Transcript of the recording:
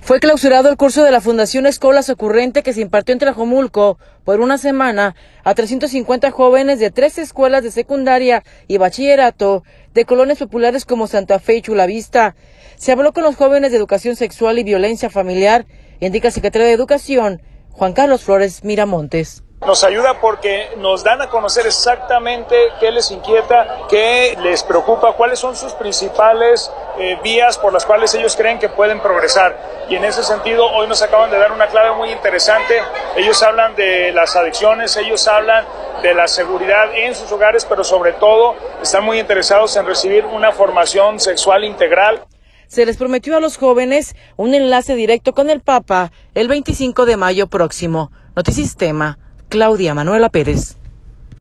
Fue clausurado el curso de la Fundación Escolas Ocurrente que se impartió en Tlajomulco por una semana a 350 jóvenes de 3 escuelas de secundaria y bachillerato de colonias populares como Santa Fe y Chulavista. Se habló con los jóvenes de educación sexual y violencia familiar, indica el secretario de Educación, Juan Carlos Flores Miramontes. Nos ayuda porque nos dan a conocer exactamente qué les inquieta, qué les preocupa, cuáles son sus principales vías por las cuales ellos creen que pueden progresar. Y en ese sentido, hoy nos acaban de dar una clave muy interesante. Ellos hablan de las adicciones, ellos hablan de la seguridad en sus hogares, pero sobre todo están muy interesados en recibir una formación sexual integral. Se les prometió a los jóvenes un enlace directo con el Papa el 25 de mayo próximo. Notisistema, Claudia Manuela Pérez.